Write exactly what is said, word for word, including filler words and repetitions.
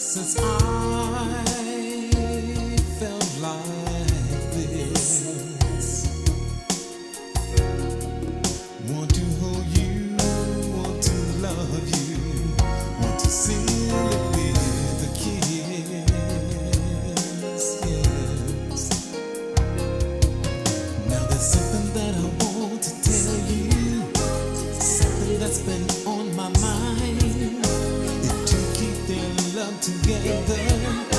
Since I felt like this, want to hold you, want to love you, want to seal it with a kiss, yes. Now there's something that I want to tell you, something that's been on my mind. If two keep their love together,